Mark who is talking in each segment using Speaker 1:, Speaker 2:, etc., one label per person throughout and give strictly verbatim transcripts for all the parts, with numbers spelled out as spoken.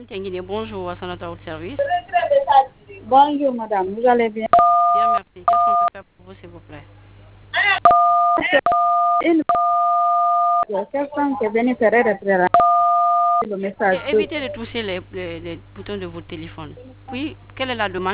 Speaker 1: Tenguine, bonjour à son auto service.
Speaker 2: Bonjour madame, vous allez bien?
Speaker 1: Bien, merci. Qu'est-ce qu'on peut faire pour vous, s'il vous plaît?
Speaker 2: Une quelqu'un qui est venu faire retirer le message.
Speaker 1: Et évitez de toucher les, les- les boutons de votre téléphone. Oui, quelle est la demande?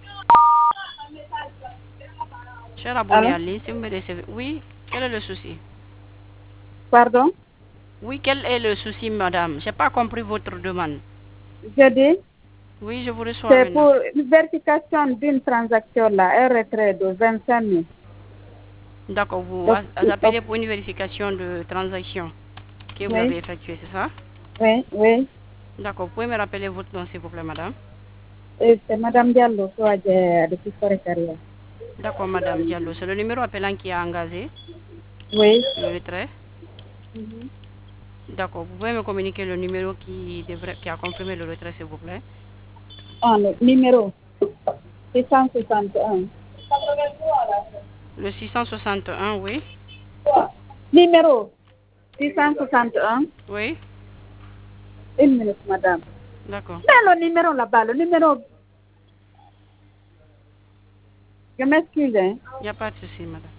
Speaker 1: Cher abonné
Speaker 2: Allô?
Speaker 1: à ligne, si vous me recevez. Oui, quel est le souci?
Speaker 2: Pardon?
Speaker 1: Oui, quel est le souci, madame? J'ai pas compris votre demande.
Speaker 2: Je dis,
Speaker 1: Oui, je vous reçois
Speaker 2: c'est
Speaker 1: maintenant.
Speaker 2: pour une vérification d'une transaction là, un retrait de vingt-cinq mille.
Speaker 1: D'accord, vous
Speaker 2: Donc,
Speaker 1: a- appelez pour une vérification de transaction que vous
Speaker 2: oui,
Speaker 1: avez effectuée, c'est ça?
Speaker 2: oui, oui.
Speaker 1: D'accord, vous pouvez me rappeler votre nom, s'il vous plaît, madame?
Speaker 2: Et c'est madame Diallo, soit depuis Forêt-Carrière.
Speaker 1: D'accord, madame Diallo. C'est le numéro appelant qui a engagé
Speaker 2: Oui.
Speaker 1: le retrait. D'accord, vous pouvez me communiquer le numéro qui, devrait, qui a confirmé le retrait, s'il vous plaît.
Speaker 2: Ah, le numéro six cent soixante et un.
Speaker 1: Le six cent soixante et un, oui.
Speaker 2: Numéro six cent soixante et un.
Speaker 1: Oui,
Speaker 2: Une minute madame.
Speaker 1: d'accord.
Speaker 2: Mais le numéro là-bas, le numéro. Je m'excuse, hein.
Speaker 1: Il n'y a pas de souci, madame.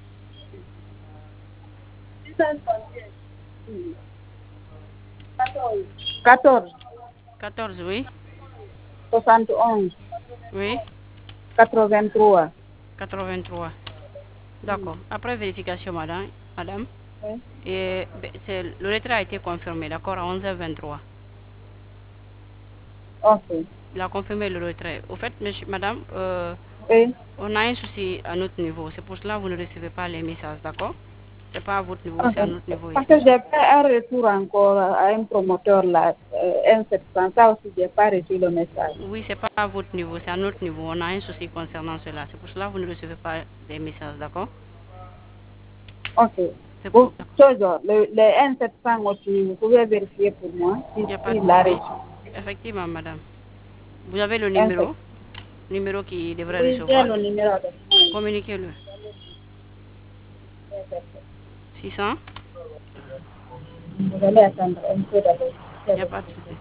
Speaker 2: quatorze,
Speaker 1: quatorze, oui.
Speaker 2: soixante et onze,
Speaker 1: Oui,
Speaker 2: quatre-vingt-trois.
Speaker 1: quatre-vingt-trois. D'accord. Après vérification, madame, madame
Speaker 2: Oui.
Speaker 1: et, ben, c'est- le retrait a été confirmé, d'accord, à onze heures vingt-trois.
Speaker 2: Ok.
Speaker 1: Il a confirmé le retrait. Au fait, monsieur, madame, euh,
Speaker 2: Oui.
Speaker 1: on a un souci à notre niveau. C'est pour cela que vous ne recevez pas les messages, d'accord? C'est pas à votre niveau, c'est à
Speaker 2: Ok.
Speaker 1: notre niveau
Speaker 2: Parce
Speaker 1: ici.
Speaker 2: que j'ai fait un retour encore à un promoteur là, euh, un sept cents. Ça aussi, j'ai pas reçu le message.
Speaker 1: Oui, c'est pas à votre niveau, c'est à notre niveau. On a un souci concernant cela. C'est pour cela que vous ne recevez pas des messages, d'accord?
Speaker 2: Ok.
Speaker 1: C'est
Speaker 2: Vous,
Speaker 1: pour... D'accord.
Speaker 2: toujours, le, le un sept cents aussi, vous pouvez vérifier pour moi si,
Speaker 1: Il n'y a pas de
Speaker 2: si l'a
Speaker 1: souci.
Speaker 2: reçu.
Speaker 1: Effectivement, madame. Vous avez le
Speaker 2: un sept.
Speaker 1: numéro, numéro qui devrait
Speaker 2: Oui, j'ai
Speaker 1: recevoir.
Speaker 2: le numéro de
Speaker 1: Communiquez-le. six cents.
Speaker 2: Vous allez attendre un peu d'abord.
Speaker 1: Il n'y a pas de souci.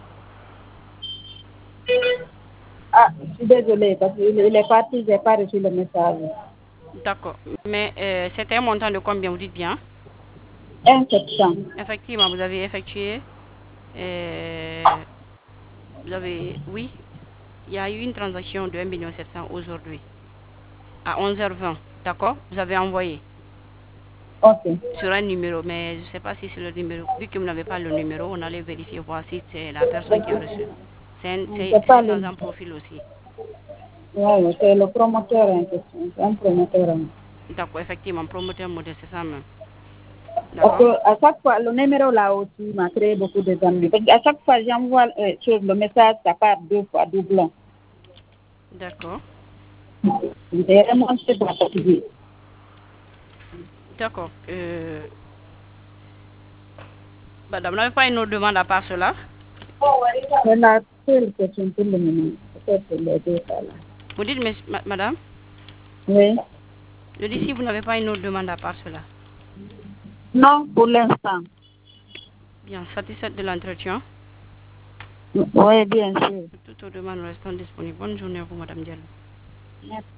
Speaker 2: Ah, je suis désolée parce qu'il il est parti, j'ai pas reçu le message.
Speaker 1: D'accord. Mais euh, c'était un montant de combien, vous dites bien?
Speaker 2: un sept cents.
Speaker 1: Effectivement, vous avez effectué... euh, vous avez... Oui, il y a eu une transaction de un million sept cent aujourd'hui, à onze heures vingt. D'accord? Vous avez envoyé
Speaker 2: Ok.
Speaker 1: sur un numéro, mais je ne sais pas si c'est le numéro. Vu que vous n'avez pas le numéro, on allait vérifier, voir si c'est la personne qui a reçu. C'est un- c'est-
Speaker 2: C'est pas
Speaker 1: c'est
Speaker 2: le.
Speaker 1: sans un profil aussi.
Speaker 2: Ouais, c'est le promoteur en question. C'est un promoteur. en-
Speaker 1: D'accord, effectivement, promoteur modèle, c'est ça même.
Speaker 2: Parce
Speaker 1: D'accord?
Speaker 2: que à chaque fois, le numéro là aussi m'a créé beaucoup de ennuis. Parce qu'à chaque fois, j'envoie euh, sur le message, ça part deux fois, doublon.
Speaker 1: D'accord.
Speaker 2: J'ai remonté pour fatiguer.
Speaker 1: D'accord. Euh, madame, vous n'avez pas une autre demande à part cela?
Speaker 2: C'est la seule question pour le moment. Peut-être les deux ça là.
Speaker 1: Vous dites, mais, ma- madame,
Speaker 2: Oui.
Speaker 1: je dis si vous n'avez pas une autre demande à part cela.
Speaker 2: Non, pour l'instant.
Speaker 1: Bien, satisfaite de l'entretien.
Speaker 2: Oui, bien sûr.
Speaker 1: Toutes aux demandes restant disponibles. Bonne journée à vous, madame Diallo.
Speaker 2: Merci.